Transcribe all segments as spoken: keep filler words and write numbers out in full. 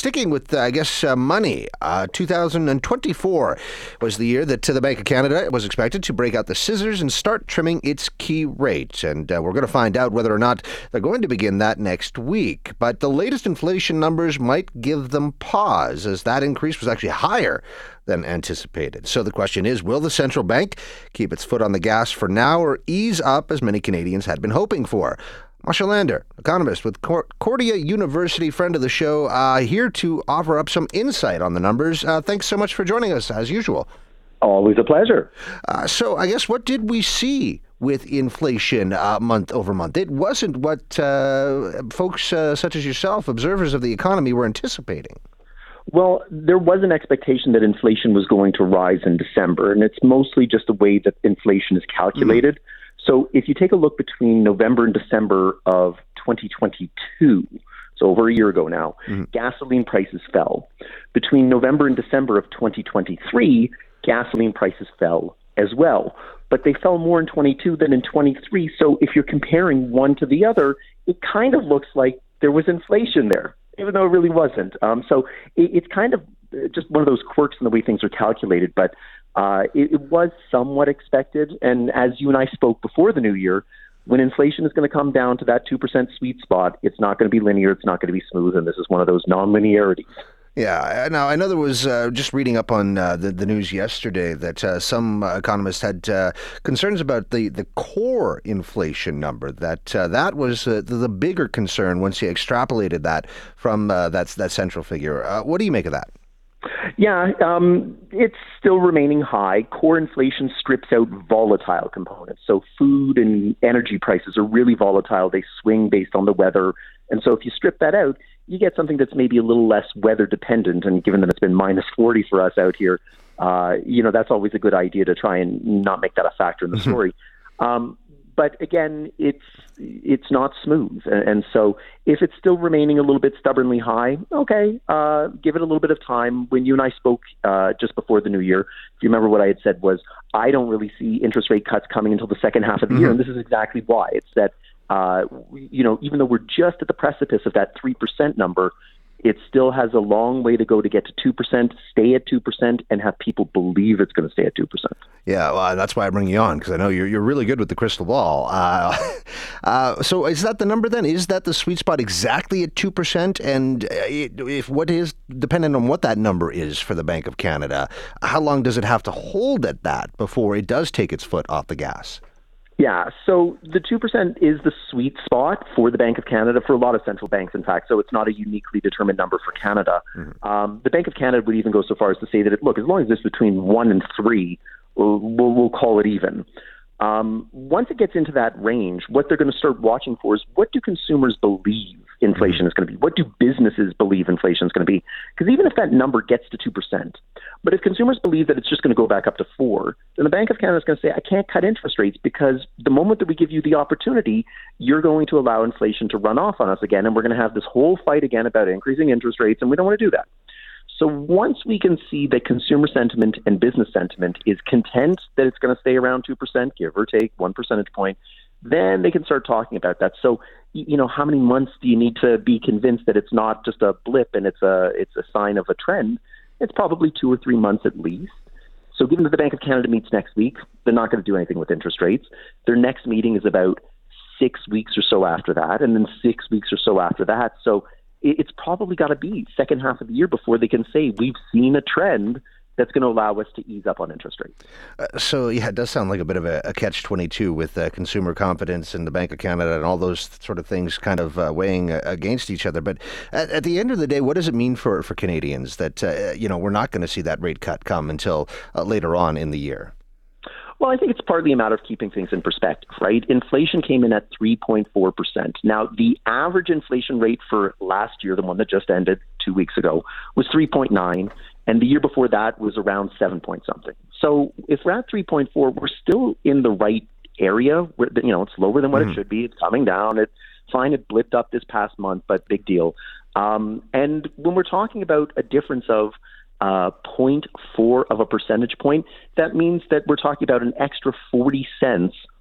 sticking with, uh, I guess, uh, money, uh, two thousand twenty-four was the year that uh, the Bank of Canada was expected to break out the scissors and start trimming its key rate. And uh, we're going to find out whether or not they're going to begin that next week. But the latest inflation numbers might give them pause, as that increase was actually higher than anticipated. So the question is, will the central bank keep its foot on the gas for now or ease up as many Canadians had been hoping for? Masha Lander, economist with Concordia University, friend of the show, uh, here to offer up some insight on the numbers. Uh, thanks so much for joining us, as usual. Always a pleasure. Uh, so I guess, what did we see with inflation uh, month over month? It wasn't what uh, folks uh, such as yourself, observers of the economy, were anticipating. Well, there was an expectation that inflation was going to rise in December, and it's mostly just the way that inflation is calculated. Mm-hmm. So if you take a look between November and December of twenty twenty-two, so over a year ago now, mm-hmm. gasoline prices fell. Between November and December of twenty twenty-three, gasoline prices fell as well. But they fell more in twenty-two than in twenty-three. So if you're comparing one to the other, it kind of looks like there was inflation there, even though it really wasn't. Um, so it, it's kind of just one of those quirks in the way things are calculated, but uh, it, it was somewhat expected. And as you and I spoke before the new year, when inflation is going to come down to that two percent sweet spot, it's not going to be linear, it's not going to be smooth, and this is one of those non-linearities. Yeah, now I know there was, uh, just reading up on uh, the, the news yesterday, that uh, some uh, economists had uh, concerns about the, the core inflation number, that uh, that was uh, the, the bigger concern once you extrapolated that from uh, that, that central figure. Uh, what do you make of that? Yeah, um, it's still remaining high. Core inflation strips out volatile components. So food and energy prices are really volatile. They swing based on the weather. And so if you strip that out, you get something that's maybe a little less weather dependent. And given that it's been minus forty for us out here, uh, you know, that's always a good idea to try and not make that a factor in the story. Um, but again, it's it's not smooth. And, and so if it's still remaining a little bit stubbornly high, okay, uh, give it a little bit of time. When you and I spoke uh, just before the new year, if you remember what I had said was, I don't really see interest rate cuts coming until the second half of the mm-hmm. year. And this is exactly why. It's that Uh, you know, even though we're just at the precipice of that three percent number, it still has a long way to go to get to two percent, stay at two percent, and have people believe it's going to stay at two percent. Yeah, well, that's why I bring you on, because I know you're you're really good with the crystal ball. Uh, uh, so is that the number then? Is that the sweet spot exactly at two percent? And if what is, depending on what that number is for the Bank of Canada, how long does it have to hold at that before it does take its foot off the gas? Yeah, so the two percent is the sweet spot for the Bank of Canada, for a lot of central banks, in fact, so it's not a uniquely determined number for Canada. Mm-hmm. Um, the Bank of Canada would even go so far as to say that, it, look, as long as it's between one and three, we'll, we'll, we'll call it even. Um, once it gets into that range, what they're going to start watching for is, what do consumers believe inflation is going to be? What do businesses believe inflation is going to be? Because even if that number gets to two percent, but if consumers believe that it's just going to go back up to four, then the Bank of Canada is going to say, I can't cut interest rates, because the moment that we give you the opportunity, you're going to allow inflation to run off on us again, and we're going to have this whole fight again about increasing interest rates, and we don't want to do that. So once we can see that consumer sentiment and business sentiment is content that it's going to stay around two percent, give or take one percentage point, then they can start talking about that. So, you know, how many months do you need to be convinced that it's not just a blip and it's a it's a sign of a trend? It's probably two or three months at least. So given that the Bank of Canada meets next week, they're not going to do anything with interest rates. Their next meeting is about six weeks or so after that, and then six weeks or so after that. So it's probably got to be second half of the year before they can say, we've seen a trend that's going to allow us to ease up on interest rates. Uh, so, yeah, it does sound like a bit of a, a catch twenty-two with uh, consumer confidence and the Bank of Canada and all those sort of things kind of uh, weighing uh, against each other. But at, at the end of the day, what does it mean for, for Canadians that, uh, you know, we're not going to see that rate cut come until uh, later on in the year? Well, I think it's partly a matter of keeping things in perspective, right? Inflation came in at three point four percent. Now, the average inflation rate for last year, the one that just ended two weeks ago, was three point nine, and the year before that was around seven point something. So if we're at three point four, we're still in the right area. Where, you know, it's lower than what mm. it should be. It's coming down. It's fine. It blipped up this past month, but big deal. Um, and when we're talking about a difference of uh, zero point four of a percentage point, that means that we're talking about an extra forty cents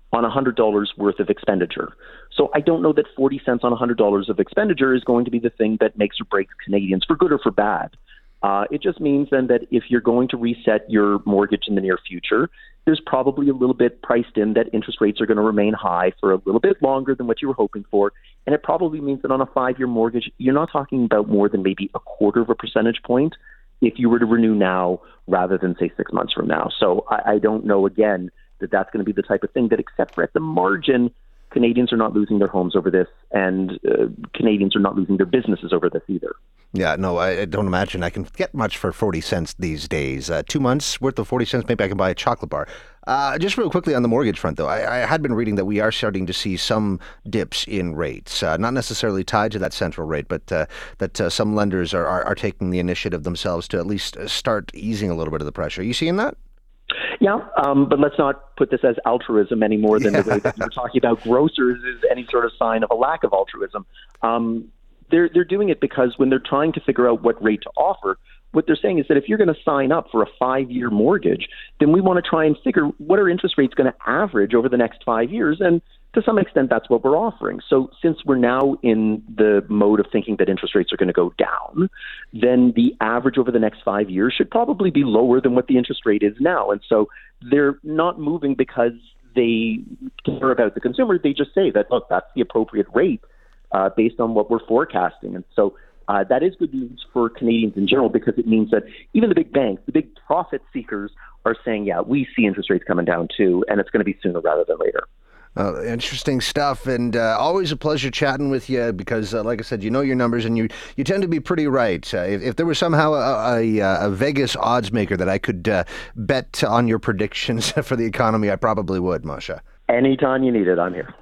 on one hundred dollars worth of expenditure. So I don't know that forty cents on one hundred dollars of expenditure is going to be the thing that makes or breaks Canadians, for good or for bad. Uh, it just means then that if you're going to reset your mortgage in the near future, there's probably a little bit priced in that interest rates are going to remain high for a little bit longer than what you were hoping for. And it probably means that on a five-year mortgage, you're not talking about more than maybe a quarter of a percentage point if you were to renew now rather than, say, six months from now. So I, I don't know, again, that that's going to be the type of thing that, except for at the margin, Canadians are not losing their homes over this, and uh, Canadians are not losing their businesses over this either. Yeah, no, I, I don't imagine I can get much for forty cents these days. Uh, two months worth of forty cents, maybe I can buy a chocolate bar. Uh, just real quickly on the mortgage front, though, I, I had been reading that we are starting to see some dips in rates, uh, not necessarily tied to that central rate, but uh, that uh, some lenders are, are, are taking the initiative themselves to at least start easing a little bit of the pressure. Are you seeing that? Yeah, um, but let's not put this as altruism any more than yeah. the way that you were talking about grocers is any sort of sign of a lack of altruism. Um, they're they're doing it because when they're trying to figure out what rate to offer, what they're saying is that if you're going to sign up for a five-year mortgage, then we want to try and figure what are interest rates going to average over the next five years, and to some extent, that's what we're offering. So since we're now in the mode of thinking that interest rates are going to go down, then the average over the next five years should probably be lower than what the interest rate is now. And so they're not moving because they care about the consumer. They just say that, look, that's the appropriate rate uh, based on what we're forecasting. And so uh, that is good news for Canadians in general, because it means that even the big banks, the big profit seekers, are saying, yeah, we see interest rates coming down too, and it's going to be sooner rather than later. Uh, interesting stuff, and uh, always a pleasure chatting with you because, uh, like I said, you know your numbers, and you, you tend to be pretty right. Uh, if, if there was somehow a, a, a Vegas odds maker that I could uh, bet on your predictions for the economy, I probably would, Moshe. Anytime you need it, I'm here.